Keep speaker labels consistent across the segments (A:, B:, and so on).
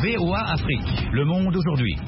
A: VOA Afrique, le monde aujourd'hui.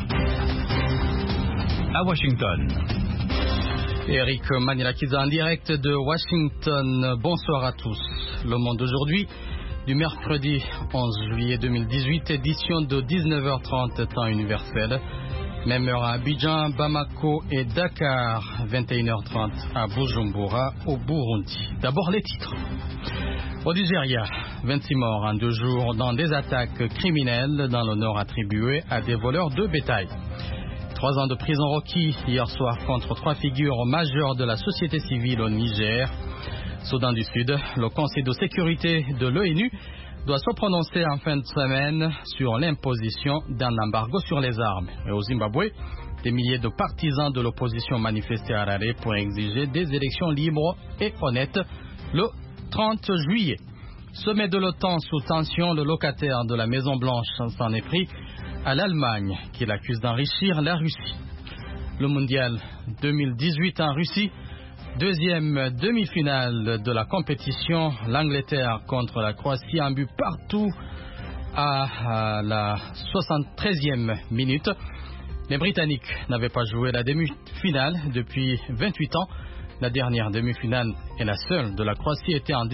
A: À Washington.
B: Eric Manilakiza en direct de Washington. Bonsoir à tous. Le monde aujourd'hui, du mercredi 11 juillet 2018, édition de 19h30 temps universel. Même heure à Abidjan, Bamako et Dakar, 21h30 à Bujumbura au Burundi. D'abord les titres. Au Nigeria, 26 morts en 2 jours dans des attaques criminelles dans le nord attribuées à des voleurs de bétail. 3 ans de prison requis hier soir contre 3 figures majeures de la société civile au Niger. Soudan du Sud, le Conseil de sécurité de l'ONU doit se prononcer en fin de semaine sur l'imposition d'un embargo sur les armes. Et au Zimbabwe, des milliers de partisans de l'opposition manifestaient à Harare pour exiger des élections libres et honnêtes le 30 juillet. Sommet de l'OTAN sous tension, le locataire de la Maison Blanche s'en est pris à l'Allemagne qui l'accuse d'enrichir la Russie. Le mondial 2018 en Russie, deuxième demi-finale de la compétition, l'Angleterre contre la Croatie, un but partout à la 73e minute. Les Britanniques n'avaient pas joué la demi-finale depuis 28 ans. La dernière demi-finale et la seule de la Croatie était en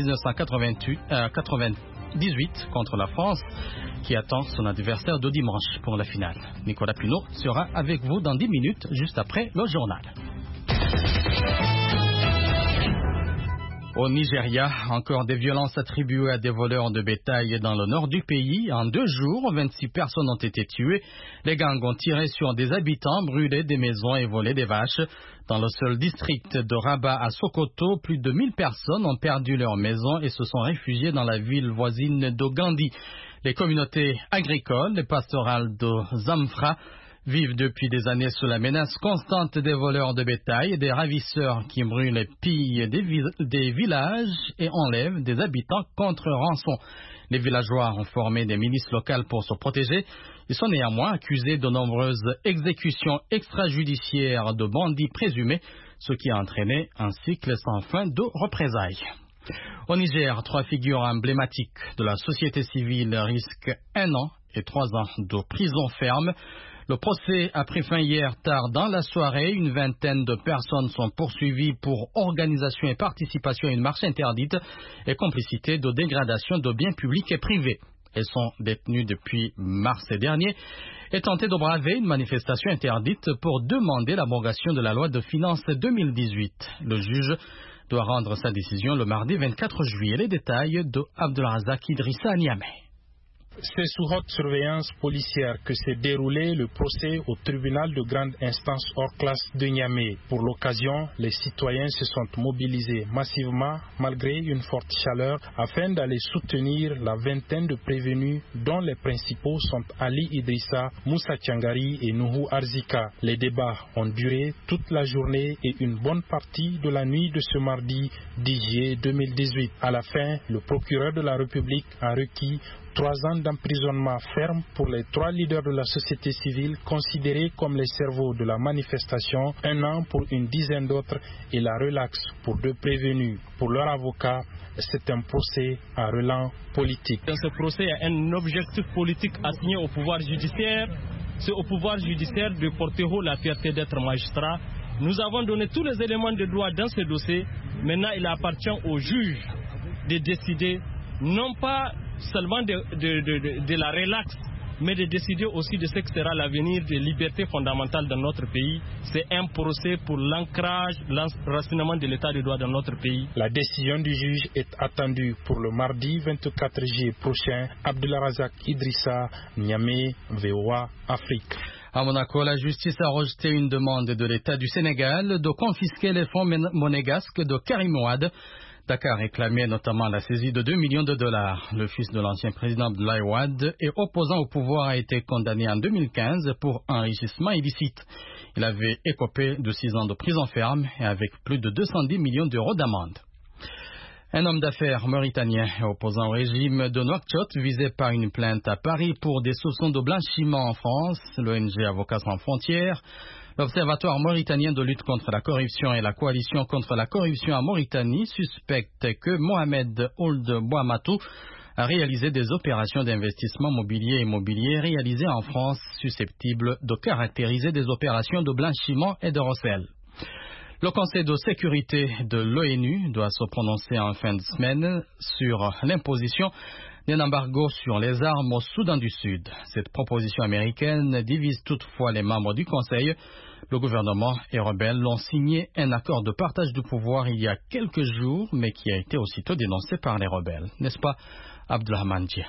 B: 1998 contre la France, qui attend son adversaire de dimanche pour la finale. Nicolas Pinault sera avec vous dans 10 minutes, juste après le journal. Au Nigeria, encore des violences attribuées à des voleurs de bétail dans le nord du pays. En 2 jours, 26 personnes ont été tuées. Les gangs ont tiré sur des habitants, brûlé des maisons et volé des vaches. Dans le seul district de Rabat à Sokoto, plus de 1000 personnes ont perdu leur maison et se sont réfugiées dans la ville voisine d'Ogandi. Les communautés agricoles et pastorales de Zamfara vivent depuis des années sous la menace constante des voleurs de bétail et des ravisseurs qui brûlent et pillent des villages et enlèvent des habitants contre rançon. Les villageois ont formé des milices locales pour se protéger. Ils sont néanmoins accusés de nombreuses exécutions extrajudiciaires de bandits présumés, ce qui a entraîné un cycle sans fin de représailles. Au Niger, 3 figures emblématiques de la société civile risquent 1 an et 3 ans de prison ferme. Le procès a pris fin hier tard dans la soirée. Une vingtaine de personnes sont poursuivies pour organisation et participation à une marche interdite et complicité de dégradation de biens publics et privés. Elles sont détenues depuis mars dernier et tentaient de braver une manifestation interdite pour demander l'abrogation de la loi de finances 2018. Le juge doit rendre sa décision le mardi 24 juillet. Les détails de Abdelrazak Idrissa à Niamey.
C: C'est sous haute surveillance policière que s'est déroulé le procès au tribunal de grande instance hors classe de Niamey. Pour l'occasion, les citoyens se sont mobilisés massivement malgré une forte chaleur afin d'aller soutenir la vingtaine de prévenus dont les principaux sont Ali Idrissa, Moussa Tiangari et Nuhu Arzika. Les débats ont duré toute la journée et une bonne partie de la nuit de ce mardi 10 juillet 2018. À la fin, le procureur de la République a requis 3 ans d'emprisonnement ferme pour les 3 leaders de la société civile considérés comme les cerveaux de la manifestation, 1 an pour une dizaine d'autres et la relaxe pour 2 prévenus. Pour leur avocat, c'est un procès à relent politique.
D: Dans ce procès, il y a un objectif politique assigné au pouvoir judiciaire. C'est au pouvoir judiciaire de porter haut la fierté d'être magistrat. Nous avons donné tous les éléments de droit dans ce dossier. Maintenant, il appartient aux juges de décider, non pas seulement de la relaxe, mais de décider aussi de ce que sera l'avenir des libertés fondamentales dans notre pays. C'est un procès pour l'ancrage, l'enracinement de l'état de droit dans notre pays.
C: La décision du juge est attendue pour le mardi 24 juillet prochain. Abdelrazak Idrissa, Niamey, VOA Afrique.
B: À Monaco, la justice a rejeté une demande de l'État du Sénégal de confisquer les fonds monégasques de Karim Wade. Dakar réclamait notamment la saisie de 2 millions de dollars. Le fils de l'ancien président Abdoulaye Wade et opposant au pouvoir a été condamné en 2015 pour enrichissement illicite. Il avait écopé de 6 ans de prison ferme et avec plus de 210 millions d'euros d'amende. Un homme d'affaires mauritanien opposant au régime de Nouakchott visé par une plainte à Paris pour des soupçons de blanchiment en France. L'ONG Avocats sans frontières, l'Observatoire mauritanien de lutte contre la corruption et la coalition contre la corruption en Mauritanie suspectent que Mohamed Ould Bouamatou, a réalisé des opérations d'investissement mobilier et immobilier réalisées en France susceptibles de caractériser des opérations de blanchiment et de recel. Le Conseil de sécurité de l'ONU doit se prononcer en fin de semaine sur l'imposition d'un embargo sur les armes au Soudan du Sud. Cette proposition américaine divise toutefois les membres du Conseil. Le gouvernement et rebelles ont signé un accord de partage du pouvoir il y a quelques jours, mais qui a été aussitôt dénoncé par les rebelles. N'est-ce pas, Abdelrahman Dia?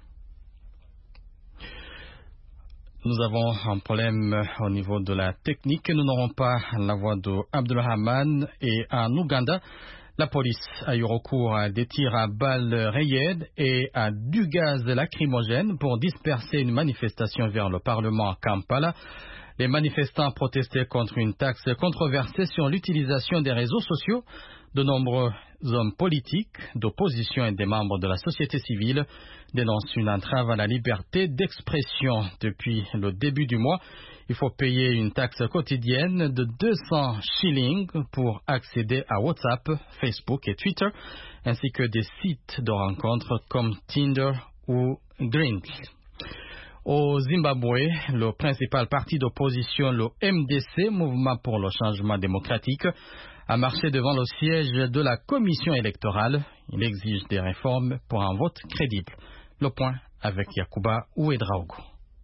B: Nous avons un problème au niveau de la technique. Nous n'aurons pas la voix de Abdelrahman. Et en Ouganda, la police a eu recours à des tirs à balles réelles et à du gaz lacrymogène pour disperser une manifestation vers le Parlement à Kampala. Les manifestants protestaient contre une taxe controversée sur l'utilisation des réseaux sociaux. De nombreux hommes politiques, d'opposition et des membres de la société civile dénoncent une entrave à la liberté d'expression. Depuis le début du mois, il faut payer une taxe quotidienne de 200 shillings pour accéder à WhatsApp, Facebook et Twitter, ainsi que des sites de rencontres comme Tinder ou Grindr. Au Zimbabwe, le principal parti d'opposition, le MDC, Mouvement pour le changement démocratique, a marché devant le siège de la commission électorale. Il exige des réformes pour un vote crédible. Le point avec Yacouba Ouedraogo.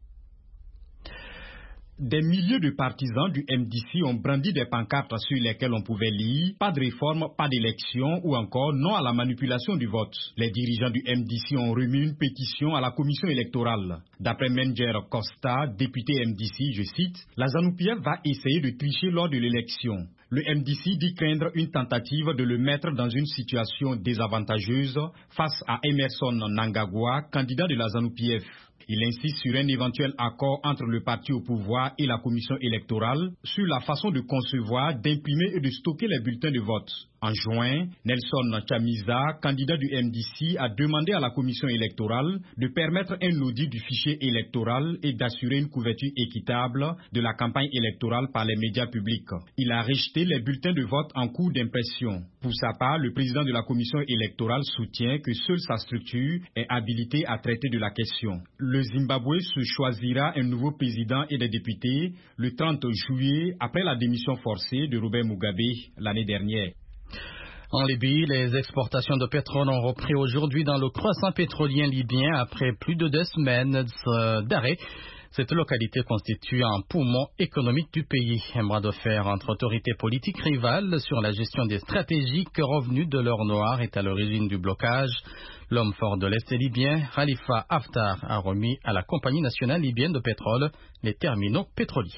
E: Des milliers de partisans du MDC ont brandi des pancartes sur lesquelles on pouvait lire « Pas de réforme, pas d'élection » ou encore « Non à la manipulation du vote ». Les dirigeants du MDC ont remis une pétition à la commission électorale. D'après Menger Costa, député MDC, je cite, « La ZANU-PF va essayer de tricher lors de l'élection ». Le MDC dit craindre une tentative de le mettre dans une situation désavantageuse face à Emerson Mnangagwa, candidat de la ZANU-PF. Il insiste sur un éventuel accord entre le parti au pouvoir et la commission électorale sur la façon de concevoir, d'imprimer et de stocker les bulletins de vote. En juin, Nelson Chamisa, candidat du MDC, a demandé à la commission électorale de permettre un audit du fichier électoral et d'assurer une couverture équitable de la campagne électorale par les médias publics. Il a rejeté les bulletins de vote en cours d'impression. Pour sa part, le président de la commission électorale soutient que seule sa structure est habilitée à traiter de la question. Le Zimbabwe se choisira un nouveau président et des députés le 30 juillet après la démission forcée de Robert Mugabe l'année dernière.
B: En Libye, les exportations de pétrole ont repris aujourd'hui dans le croissant pétrolier libyen après plus de 2 semaines d'arrêt. Cette localité constitue un poumon économique du pays. Un bras de fer entre autorités politiques rivales sur la gestion des stratégiques revenus de l'or noir est à l'origine du blocage. L'homme fort de l'Est libyen, Khalifa Haftar, a remis à la Compagnie nationale libyenne de pétrole les terminaux pétroliers.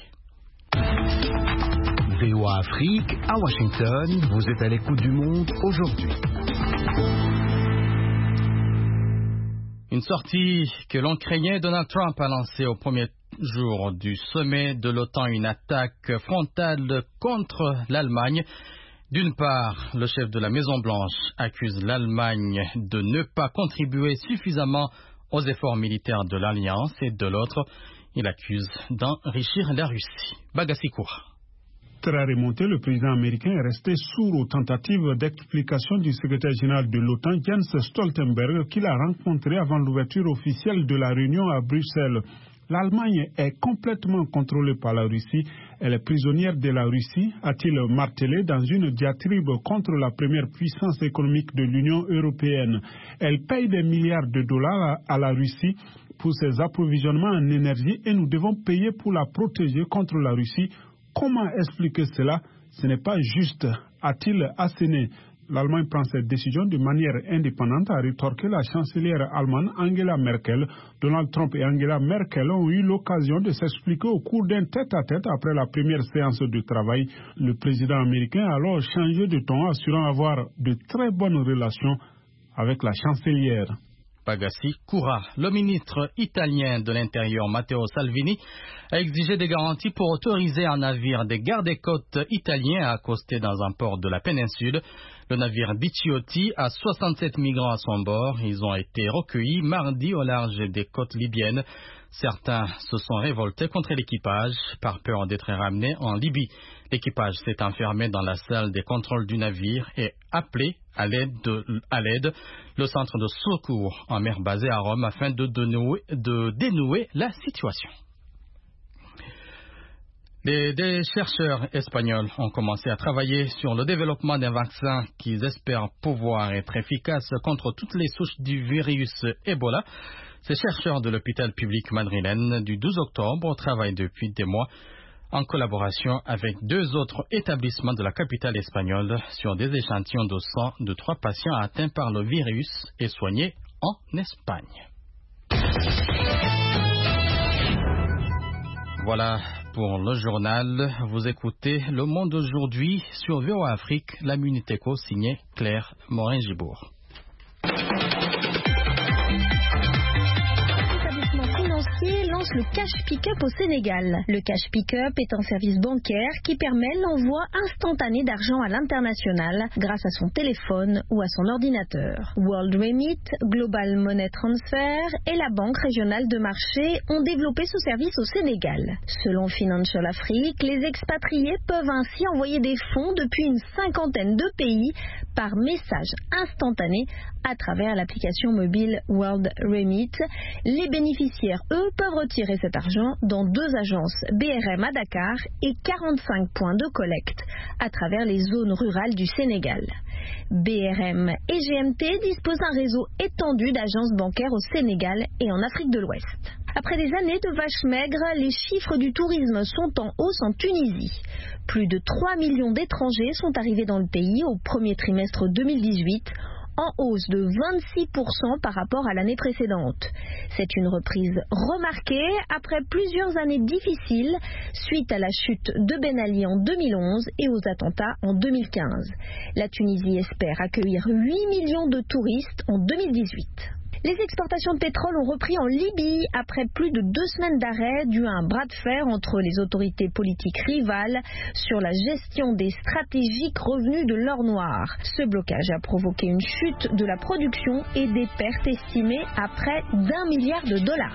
A: VOA Afrique, à Washington, vous êtes à l'écoute du monde aujourd'hui.
B: Une sortie que l'on craignait, Donald Trump a lancée au premier jour du sommet de l'OTAN, une attaque frontale contre l'Allemagne. D'une part, le chef de la Maison-Blanche accuse l'Allemagne de ne pas contribuer suffisamment aux efforts militaires de l'Alliance et de l'autre, il accuse d'enrichir la Russie. Bagassi Koura.
C: Très remonté, le président américain est resté sourd aux tentatives d'explication du secrétaire général de l'OTAN, Jens Stoltenberg, qu'il a rencontré avant l'ouverture officielle de la réunion à Bruxelles. L'Allemagne est complètement contrôlée par la Russie. Elle est prisonnière de la Russie, a-t-il martelé dans une diatribe contre la première puissance économique de l'Union européenne. Elle paye des milliards de dollars à la Russie pour ses approvisionnements en énergie et nous devons payer pour la protéger contre la Russie. Comment expliquer cela? Ce n'est pas juste, a-t-il asséné. L'Allemagne prend cette décision de manière indépendante, a rétorqué la chancelière allemande Angela Merkel. Donald Trump et Angela Merkel ont eu l'occasion de s'expliquer au cours d'un tête-à-tête après la première séance de travail. Le président américain a alors changé de ton, assurant avoir de très bonnes relations avec la chancelière.
B: Bagassi Koura. Le ministre italien de l'Intérieur Matteo Salvini a exigé des garanties pour autoriser un navire des gardes-côtes italiens à accoster dans un port de la péninsule. Le navire Diciotti a 67 migrants à son bord. Ils ont été recueillis mardi au large des côtes libyennes. Certains se sont révoltés contre l'équipage par peur d'être ramenés en Libye. L'équipage s'est enfermé dans la salle des contrôles du navire et appelé à l'aide le centre de secours en mer basé à Rome afin de dénouer la situation. Des chercheurs espagnols ont commencé à travailler sur le développement d'un vaccin qu'ils espèrent pouvoir être efficace contre toutes les souches du virus Ebola. Ces chercheurs de l'hôpital public madrilène du 12 octobre travaillent depuis des mois en collaboration avec 2 autres établissements de la capitale espagnole sur des échantillons de sang de 3 patients atteints par le virus et soignés en Espagne. Voilà pour le journal. Vous écoutez Le Monde aujourd'hui sur VOA Afrique, la Minute Éco signée Claire Morin-Gibourg.
F: Lance le Cash Pick-up au Sénégal. Le Cash Pick-up est un service bancaire qui permet l'envoi instantané d'argent à l'international grâce à son téléphone ou à son ordinateur. World Remit, Global Money Transfer et la Banque régionale de marché ont développé ce service au Sénégal. Selon Financial Afrique, les expatriés peuvent ainsi envoyer des fonds depuis une 50aine de pays par message instantané à travers l'application mobile World Remit. Les bénéficiaires, eux, peuvent retirer cet argent dans 2 agences BRM à Dakar et 45 points de collecte à travers les zones rurales du Sénégal. BRM et GMT disposent d'un réseau étendu d'agences bancaires au Sénégal et en Afrique de l'Ouest. Après des années de vaches maigres, les chiffres du tourisme sont en hausse en Tunisie. Plus de 3 millions d'étrangers sont arrivés dans le pays au premier trimestre 2018, en hausse de 26% par rapport à l'année précédente. C'est une reprise remarquée après plusieurs années difficiles suite à la chute de Ben Ali en 2011 et aux attentats en 2015. La Tunisie espère accueillir 8 millions de touristes en 2018. Les exportations de pétrole ont repris en Libye après plus de 2 semaines d'arrêt dû à un bras de fer entre les autorités politiques rivales sur la gestion des stratégiques revenus de l'or noir. Ce blocage a provoqué une chute de la production et des pertes estimées à près d'$1 milliard.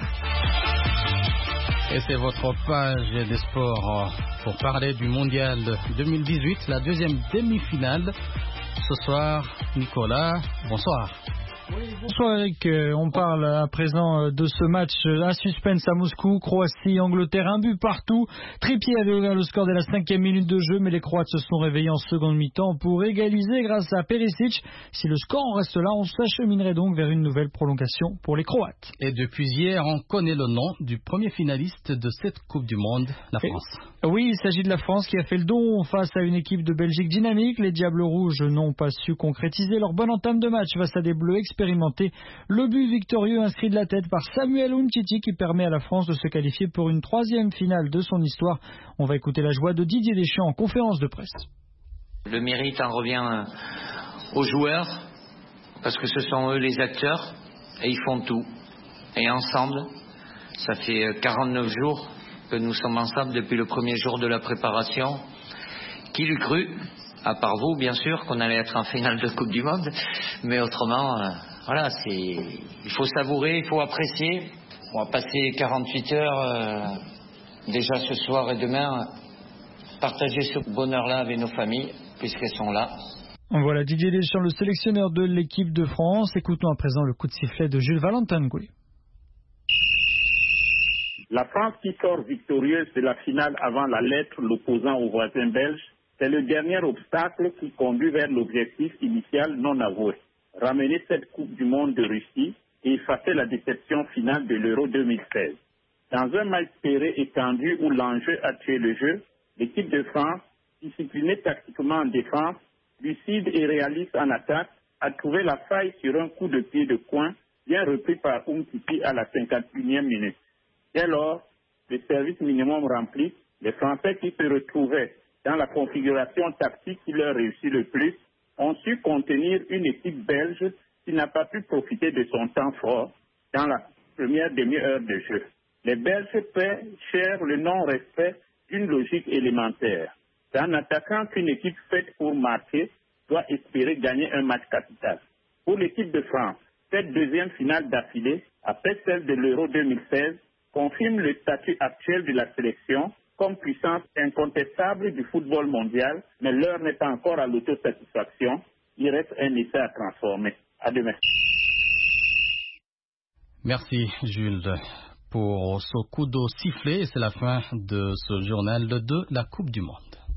B: Et c'est votre page des sports pour parler du Mondial 2018, la 2e demi-finale. Ce soir, Nicolas, bonsoir.
G: Oui, bonsoir Eric, on parle à présent de ce match à suspense à Moscou, Croatie, Angleterre, 1 but partout. Trippier avait ouvert le score dès la 5e minute de jeu, mais les Croates se sont réveillés en seconde mi-temps pour égaliser grâce à Perisic. Si le score en reste là, on s'acheminerait donc vers une nouvelle prolongation pour les Croates.
B: Et depuis hier, on connaît le nom du premier finaliste de cette Coupe du Monde, la France.
G: Oui, il s'agit de la France qui a fait le don face à une équipe de Belgique dynamique. Les Diables Rouges n'ont pas su concrétiser leur bonne entame de match face à des Bleus expérimentés. Le but victorieux inscrit de la tête par Samuel Umtiti qui permet à la France de se qualifier pour une 3e finale de son histoire. On va écouter la joie de Didier Deschamps en conférence de presse.
H: Le mérite en revient aux joueurs parce que ce sont eux les acteurs et ils font tout. Et ensemble, ça fait 49 jours que nous sommes ensemble depuis le premier jour de la préparation. Qui l'eût cru, à part vous bien sûr, qu'on allait être en finale de Coupe du Monde, mais autrement, voilà, il faut savourer, il faut apprécier. On va passer 48 heures déjà ce soir et demain, partager ce bonheur-là avec nos familles, puisqu'elles sont là.
G: Voilà Didier Deschamps, le sélectionneur de l'équipe de France. Écoutons à présent le coup de sifflet de Jules Valentin.
I: La France qui sort victorieuse de la finale avant la lettre l'opposant aux voisins belges, c'est le dernier obstacle qui conduit vers l'objectif initial non avoué. Ramener cette Coupe du Monde de Russie et effacer la déception finale de l'Euro 2016. Dans un match serré et tendu où l'enjeu a tué le jeu, l'équipe de France, disciplinée tactiquement en défense, lucide et réaliste en attaque, a trouvé la faille sur un coup de pied de coin bien repris par Umtiti à la 51e minute. Dès lors, le service minimum rempli, les Français qui se retrouvaient dans la configuration tactique qui leur réussit le plus ont su contenir une équipe belge qui n'a pas pu profiter de son temps fort dans la première demi-heure de jeu. Les Belges paient cher le non-respect d'une logique élémentaire. C'est en attaquant qu'une équipe faite pour marquer doit espérer gagner un match capital. Pour l'équipe de France, cette 2e finale d'affilée, après celle de l'Euro 2016, confirment le statut actuel de la sélection comme puissance incontestable du football mondial, mais l'heure n'est pas encore à l'autosatisfaction. Il reste un essai à transformer. À demain.
B: Merci Jules pour ce coup de sifflet. C'est la fin de ce journal de la Coupe du Monde.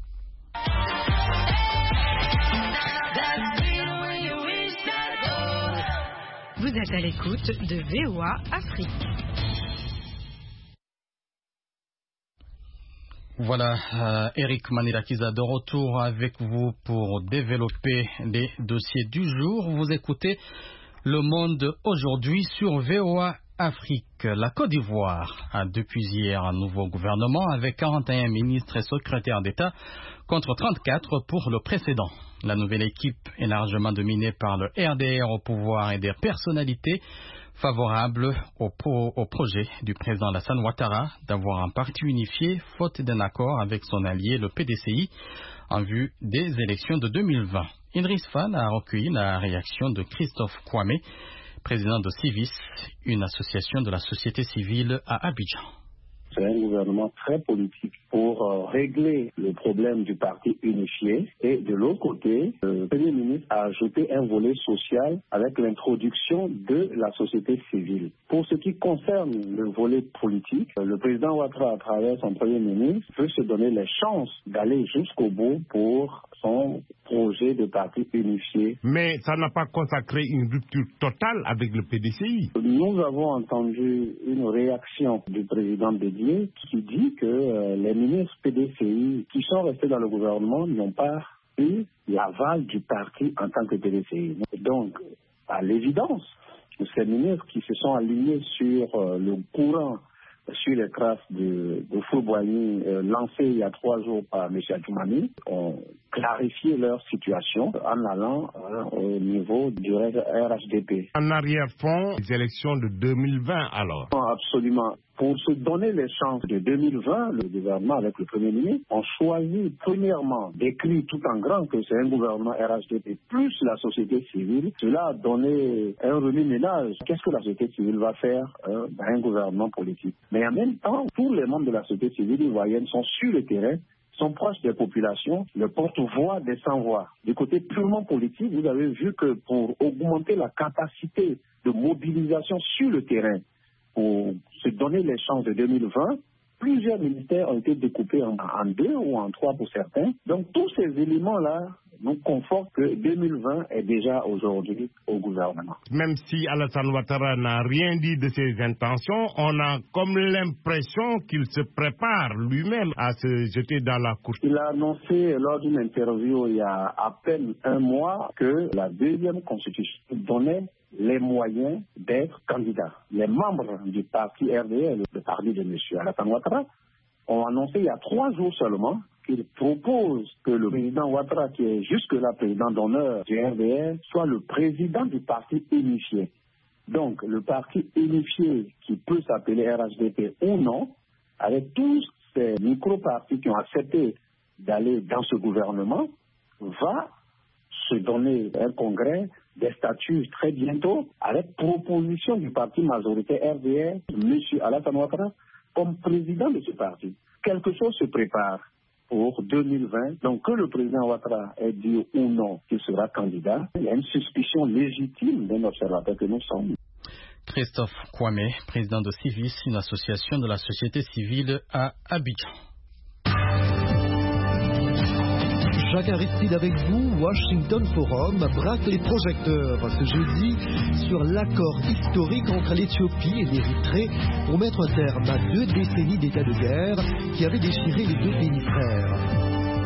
J: Vous êtes à l'écoute de VOA Afrique.
B: Voilà, Eric Manilakiza de retour avec vous pour développer les dossiers du jour. Vous écoutez Le Monde aujourd'hui sur VOA Afrique. La Côte d'Ivoire a depuis hier un nouveau gouvernement avec 41 ministres et secrétaires d'État contre 34 pour le précédent. La nouvelle équipe est largement dominée par le RDR au pouvoir et des personnalités favorables au projet du président Alassane Ouattara d'avoir un parti unifié faute d'un accord avec son allié le PDCI en vue des élections de 2020. Idriss Fan a recueilli la réaction de Christophe Kwame, président de Civis, une association de la société civile à Abidjan.
K: C'est un gouvernement très politique pour régler le problème du parti unifié. Et de l'autre côté, le Premier ministre a ajouté un volet social avec l'introduction de la société civile. Pour ce qui concerne le volet politique, le président Ouattara, à travers son Premier ministre, veut se donner les chances d'aller jusqu'au bout pour son projet de parti unifié.
L: Mais ça n'a pas consacré une rupture totale avec le PDCI.
K: Nous avons entendu une réaction du président Bédié qui dit que les ministres PDCI qui sont restés dans le gouvernement n'ont pas eu l'aval du parti en tant que PDCI. Donc, à l'évidence, ces ministres qui se sont alignés sur le courant, sur les traces de Fouboigny lancées il y a 3 jours par M. Adjoumani, ont clarifié leur situation en allant au niveau du RHDP.
L: En arrière-fond, les élections de 2020 alors?
K: Absolument. Pour se donner les chances de 2020, le gouvernement avec le Premier ministre ont choisi premièrement d'écrire tout en grand que c'est un gouvernement RHDP plus la société civile. Cela a donné un remue-ménage. Qu'est-ce que la société civile va faire dans un gouvernement politique? Mais en même temps, tous les membres de la société civile ivoirienne sont sur le terrain, sont proches des populations, le porte-voix des sans-voix. Du côté purement politique, vous avez vu que pour augmenter la capacité de mobilisation sur le terrain, pour se donner les chances de 2020, plusieurs ministères ont été découpés en 2 ou en 3 pour certains. Donc tous ces éléments-là nous confortent que 2020 est déjà aujourd'hui au gouvernement.
L: Même si Alassane Ouattara n'a rien dit de ses intentions, on a comme l'impression qu'il se prépare lui-même à se jeter dans la course.
K: Il a annoncé lors d'une interview il y a à peine 1 mois que la 2e constitution donnait les moyens d'être candidat. Les membres du parti RDR, le parti de M. Alassane Ouattara, ont annoncé il y a 3 jours seulement qu'ils proposent que le président Ouattara, qui est jusque-là président d'honneur du RDR, soit le président du parti unifié. Donc, le parti unifié, qui peut s'appeler RHDP ou non, avec tous ces micro-partis qui ont accepté d'aller dans ce gouvernement, va se donner un congrès des statuts très bientôt, avec proposition du parti majoritaire RDR, M. Alassane Ouattara, comme président de ce parti. Quelque chose se prépare pour 2020. Donc, que le président Ouattara ait dit ou non qu'il sera candidat, il y a une suspicion légitime d'un observateur que nous sommes.
B: Christophe Kwame, président de Civis, une association de la société civile à Abidjan.
M: Jacques Aristide avec vous, Washington Forum braque les projecteurs ce jeudi sur l'accord historique entre l'Éthiopie et l'Érythrée pour mettre un terme à 2 décennies d'état de guerre qui avaient déchiré les 2 pays frères.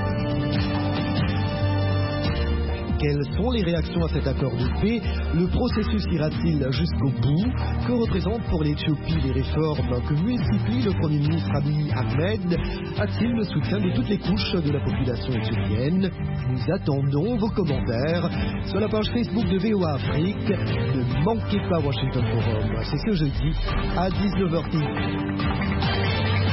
M: Quelles sont les réactions à cet accord de paix? Le processus ira-t-il jusqu'au bout? Que représentent pour l'Éthiopie les réformes que multiplie le Premier ministre Abiy Ahmed? A-t-il le soutien de toutes les couches de la population éthiopienne? Nous attendons vos commentaires sur la page Facebook de VOA Afrique. Ne manquez pas Washington Forum. C'est ce jeudi à 19h30.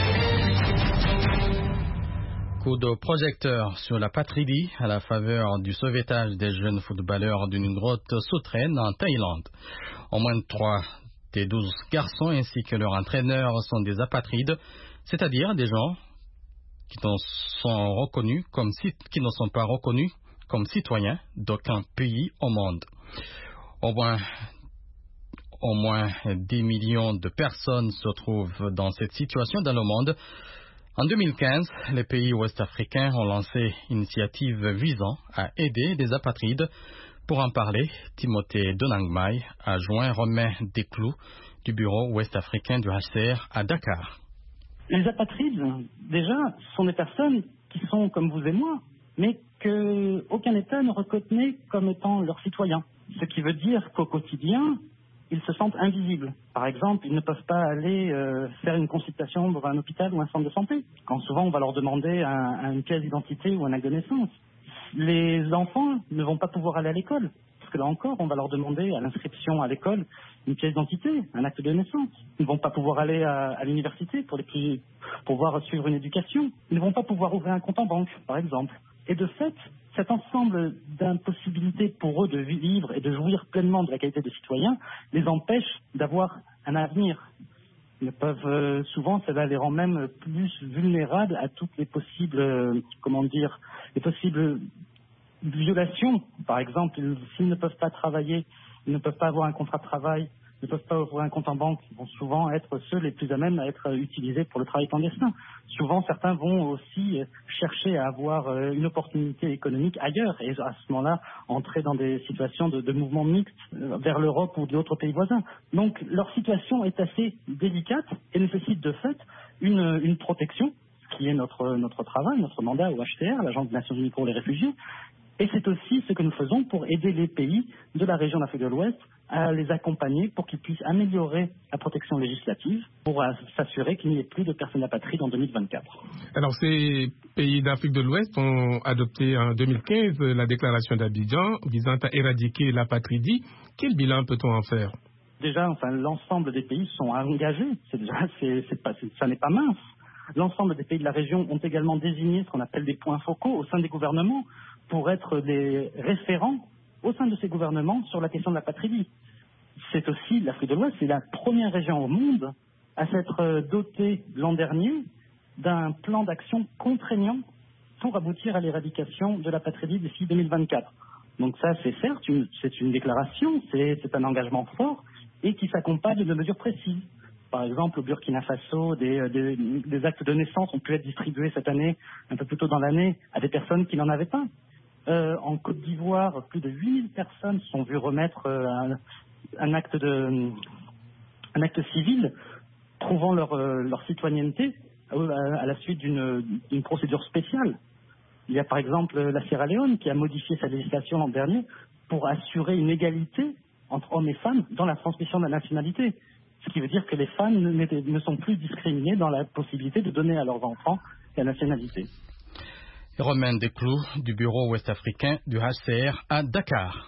B: Coup de projecteur sur la Patrie à la faveur du sauvetage des jeunes footballeurs d'une grotte souterraine en Thaïlande. Au moins Des 12 garçons ainsi que leurs entraîneurs sont des apatrides, c'est-à-dire des gens qui ne sont pas reconnus comme citoyens d'aucun pays au monde. Au moins 10 millions de personnes se trouvent dans cette situation dans le monde. En 2015, les pays ouest-africains ont lancé une initiative visant à aider des apatrides. Pour en parler, Timothée Donangmai a joint Romain Desclous du bureau ouest-africain du HCR à Dakar.
N: Les apatrides, déjà, sont des personnes qui sont comme vous et moi, mais qu'aucun État ne reconnaît comme étant leurs citoyens. Ce qui veut dire qu'au quotidien, ils se sentent invisibles. Par exemple, ils ne peuvent pas aller faire une consultation dans un hôpital ou un centre de santé, quand souvent on va leur demander une pièce d'identité ou un acte de naissance. Les enfants ne vont pas pouvoir aller à l'école, parce que là encore, on va leur demander à l'inscription à l'école une pièce d'identité, un acte de naissance. Ils ne vont pas pouvoir aller à l'université pour pouvoir suivre une éducation. Ils ne vont pas pouvoir ouvrir un compte en banque, par exemple. Et de fait, cet ensemble d'impossibilités pour eux de vivre et de jouir pleinement de la qualité de citoyen les empêche d'avoir un avenir. Ils peuvent souvent, cela les rend même plus vulnérables à toutes les possibles, les possibles violations. Par exemple, s'ils ne peuvent pas travailler, ils ne peuvent pas avoir un contrat de travail, ils ne peuvent pas ouvrir un compte en banque, ils vont souvent être ceux les plus à même à être utilisés pour le travail clandestin. Souvent, certains vont aussi chercher à avoir une opportunité économique ailleurs et à ce moment-là, entrer dans des situations de mouvements mixtes vers l'Europe ou d'autres pays voisins. Donc, leur situation est assez délicate et nécessite de fait une protection, ce qui est notre travail, notre mandat au HCR, l'Agence des Nations Unies pour les réfugiés. Et c'est aussi ce que nous faisons pour aider les pays de la région d'Afrique de l'Ouest à les accompagner pour qu'ils puissent améliorer la protection législative pour s'assurer qu'il n'y ait plus de personnes apatrides en 2024.
O: Alors, ces pays d'Afrique de l'Ouest ont adopté en 2015 la déclaration d'Abidjan visant à éradiquer l'apatridie. Quel bilan peut-on en faire?
N: Déjà, l'ensemble des pays sont engagés. Ça n'est pas mince. L'ensemble des pays de la région ont également désigné ce qu'on appelle des points focaux au sein des gouvernements pour être des référents au sein de ces gouvernements sur la question de l'apatridie. C'est aussi, l'Afrique de l'Ouest, c'est la première région au monde à s'être dotée l'an dernier d'un plan d'action contraignant pour aboutir à l'éradication de l'apatridie d'ici 2024. Donc ça, c'est certes, c'est une déclaration, c'est un engagement fort et qui s'accompagne de mesures précises. Par exemple, au Burkina Faso, des actes de naissance ont pu être distribués cette année, un peu plus tôt dans l'année, à des personnes qui n'en avaient pas. En Côte d'Ivoire, plus de 8000 personnes se sont vues remettre un acte civil prouvant leur citoyenneté à la suite d'une procédure spéciale. Il y a par exemple la Sierra Leone qui a modifié sa législation l'an dernier pour assurer une égalité entre hommes et femmes dans la transmission de la nationalité. Ce qui veut dire que les femmes ne sont plus discriminées dans la possibilité de donner à leurs enfants la nationalité.
B: Romain Desclous du bureau ouest-africain du HCR à Dakar.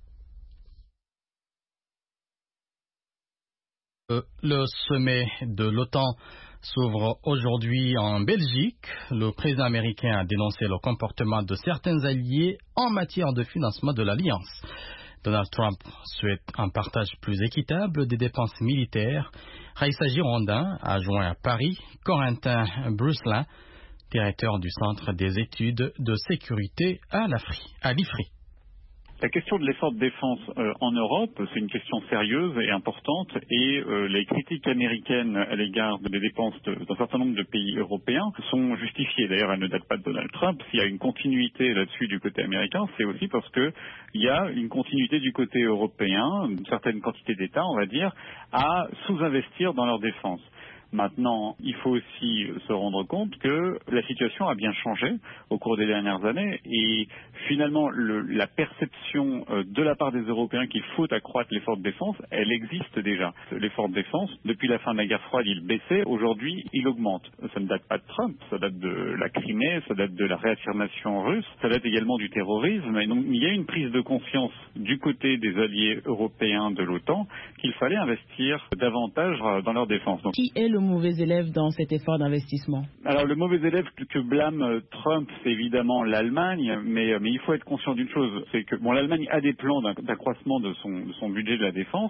B: Le sommet de l'OTAN s'ouvre aujourd'hui en Belgique. Le président américain a dénoncé le comportement de certains alliés en matière de financement de l'Alliance. Donald Trump souhaite un partage plus équitable des dépenses militaires. Raïssa Girondin a joint à Paris Corentin Brucelin, directeur du Centre des études de sécurité à l'IFRI.
P: La question de l'effort de défense en Europe, c'est une question sérieuse et importante et les critiques américaines à l'égard des dépenses d'un certain nombre de pays européens sont justifiées. D'ailleurs, elles ne datent pas de Donald Trump. S'il y a une continuité là-dessus du côté américain, c'est aussi parce qu'il y a une continuité du côté européen, une certaine quantité d'États, on va dire, à sous-investir dans leur défense. Maintenant, il faut aussi se rendre compte que la situation a bien changé au cours des dernières années et finalement la perception de la part des Européens qu'il faut accroître l'effort de défense, elle existe déjà. L'effort de défense, depuis la fin de la guerre froide, il baissait, aujourd'hui il augmente. Ça ne date pas de Trump, ça date de la Crimée, ça date de la réaffirmation russe, ça date également du terrorisme. Et donc il y a une prise de conscience du côté des alliés européens de l'OTAN qu'il fallait investir davantage dans leur défense. Donc,
Q: qui est le mauvais élève dans cet effort d'investissement?
P: Alors le mauvais élève que blâme Trump, c'est évidemment l'Allemagne, mais il faut être conscient d'une chose, c'est que l'Allemagne a des plans d'accroissement de son budget de la défense.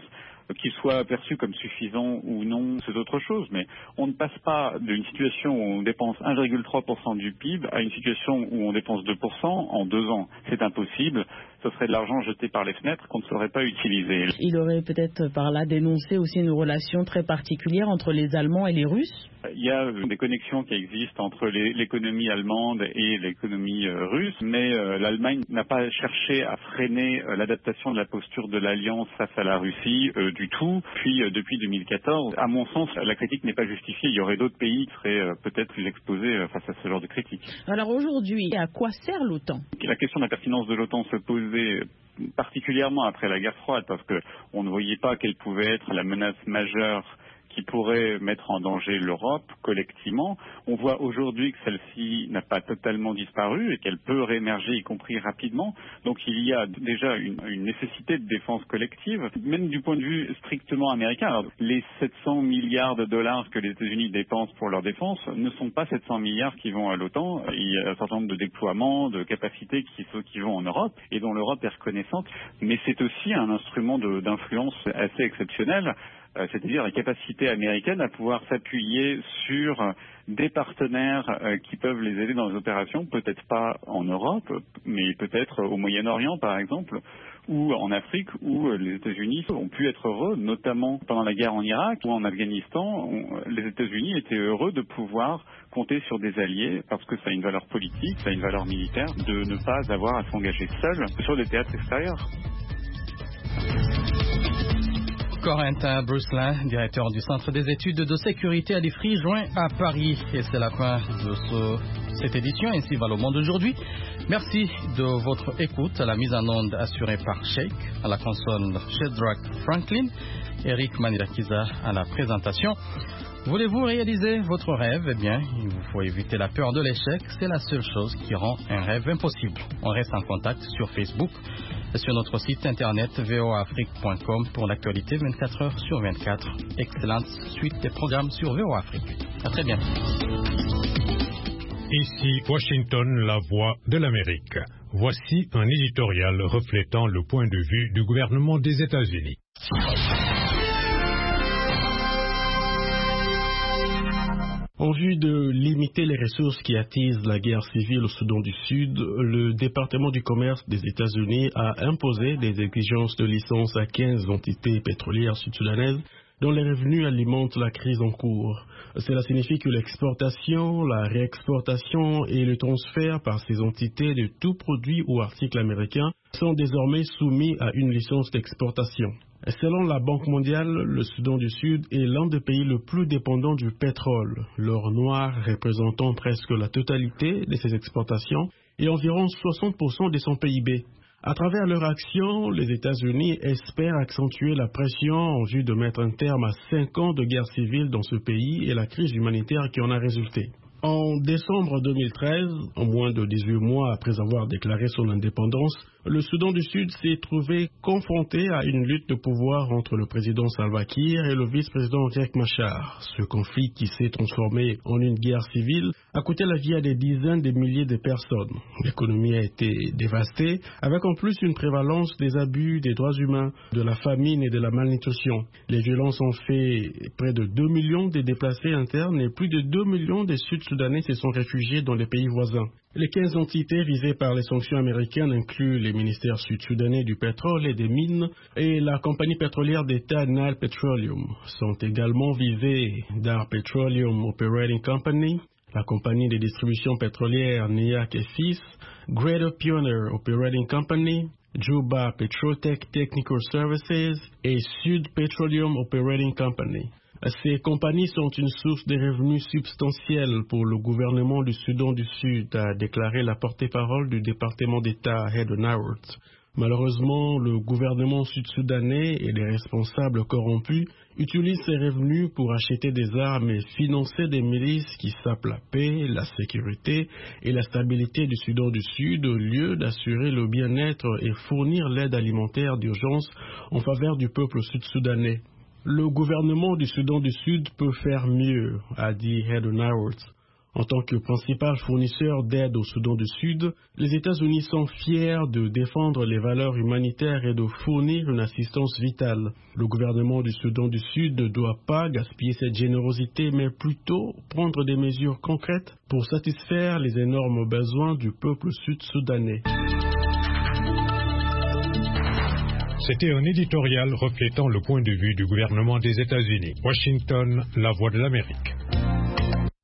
P: Qu'il soit perçu comme suffisant ou non, c'est autre chose, mais on ne passe pas d'une situation où on dépense 1,3% du PIB à une situation où on dépense 2% en 2 ans. C'est impossible. Ce serait de l'argent jeté par les fenêtres qu'on ne saurait pas utiliser.
Q: Il aurait peut-être par là dénoncé aussi une relation très particulière entre les Allemands et les Russes.
P: Il y a des connexions qui existent entre l'économie allemande et l'économie russe, mais l'Allemagne n'a pas cherché à freiner l'adaptation de la posture de l'Alliance face à la Russie du tout. Puis depuis 2014, à mon sens, la critique n'est pas justifiée. Il y aurait d'autres pays qui seraient peut-être plus exposés face à ce genre de critique.
Q: Alors aujourd'hui, à quoi sert l'OTAN?
P: La question de la pertinence de l'OTAN se posait particulièrement après la guerre froide, parce qu'on ne voyait pas quelle pouvait être la menace majeure qui pourrait mettre en danger l'Europe collectivement. On voit aujourd'hui que celle-ci n'a pas totalement disparu et qu'elle peut réémerger, y compris rapidement. Donc il y a déjà une nécessité de défense collective, même du point de vue strictement américain. Alors, les 700 milliards de dollars que les États-Unis dépensent pour leur défense ne sont pas 700 milliards qui vont à l'OTAN. Il y a un certain nombre de déploiements, de capacités qui vont en Europe et dont l'Europe est reconnaissante. Mais c'est aussi un instrument d'influence assez exceptionnel. C'est-à-dire la capacité américaine à pouvoir s'appuyer sur des partenaires qui peuvent les aider dans les opérations, peut-être pas en Europe, mais peut-être au Moyen-Orient par exemple, ou en Afrique, où les États-Unis ont pu être heureux, notamment pendant la guerre en Irak ou en Afghanistan. Les États-Unis étaient heureux de pouvoir compter sur des alliés, parce que ça a une valeur politique, ça a une valeur militaire, de ne pas avoir à s'engager seul sur des théâtres extérieurs.
B: Corentin Brusselin, directeur du Centre des études de sécurité à l'IFRI, joint à Paris. Et c'est la fin de cette édition. Ainsi va le monde aujourd'hui. Merci de votre écoute. À la mise en onde assurée par Sheikh, à la console Shedrack Franklin, Eric Manilakiza à la présentation. Voulez-vous réaliser votre rêve? Eh bien, il vous faut éviter la peur de l'échec. C'est la seule chose qui rend un rêve impossible. On reste en contact sur Facebook et sur notre site internet voaafrique.com pour l'actualité 24 heures sur 24. Excellente suite des programmes sur VOA Afrique. À très bientôt.
R: Ici Washington, la voix de l'Amérique. Voici un éditorial reflétant le point de vue du gouvernement des États-Unis.
S: En vue de limiter les ressources qui attisent la guerre civile au Soudan du Sud, le département du commerce des États-Unis a imposé des exigences de licence à 15 entités pétrolières sud-soudanaises dont les revenus alimentent la crise en cours. Cela signifie que l'exportation, la réexportation et le transfert par ces entités de tout produit ou article américain sont désormais soumis à une licence d'exportation. Selon la Banque mondiale, le Soudan du Sud est l'un des pays le plus dépendants du pétrole, l'or noir représentant presque la totalité de ses exportations et environ 60% de son PIB. À travers leur action, les États-Unis espèrent accentuer la pression en vue de mettre un terme à 5 ans de guerre civile dans ce pays et la crise humanitaire qui en a résulté. En décembre 2013, en moins de 18 mois après avoir déclaré son indépendance, le Soudan du Sud s'est trouvé confronté à une lutte de pouvoir entre le président Salva Kiir et le vice-président Riek Machar. Ce conflit qui s'est transformé en une guerre civile a coûté la vie à des dizaines de milliers de personnes. L'économie a été dévastée, avec en plus une prévalence des abus des droits humains, de la famine et de la malnutrition. Les violences ont fait près de 2 millions de déplacés internes et plus de 2 millions de Sud-Soudanais se sont réfugiés dans les pays voisins. Les 15 entités visées par les sanctions américaines incluent les ministères sud-soudanais du pétrole et des mines et la compagnie pétrolière d'État Nile Petroleum. Sont également visées Dar Petroleum Operating Company, la compagnie de distribution pétrolière Niak et Fils, Greater Pioneer Operating Company, Juba Petrotech Technical Services et Sud Petroleum Operating Company. Ces compagnies sont une source de revenus substantiels pour le gouvernement du Soudan du Sud, a déclaré la porte-parole du département d'État Heather Nauert. Malheureusement, le gouvernement sud-soudanais et les responsables corrompus utilisent ces revenus pour acheter des armes et financer des milices qui sapent la paix, la sécurité et la stabilité du Soudan du Sud au lieu d'assurer le bien-être et fournir l'aide alimentaire d'urgence en faveur du peuple sud-soudanais. Le gouvernement du Soudan du Sud peut faire mieux, a dit Heather Nauert. En tant que principal fournisseur d'aide au Soudan du Sud, les États-Unis sont fiers de défendre les valeurs humanitaires et de fournir une assistance vitale. Le gouvernement du Soudan du Sud ne doit pas gaspiller cette générosité, mais plutôt prendre des mesures concrètes pour satisfaire les énormes besoins du peuple sud-soudanais.
R: C'était un éditorial reflétant le point de vue du gouvernement des États-Unis. Washington, la voix de l'Amérique.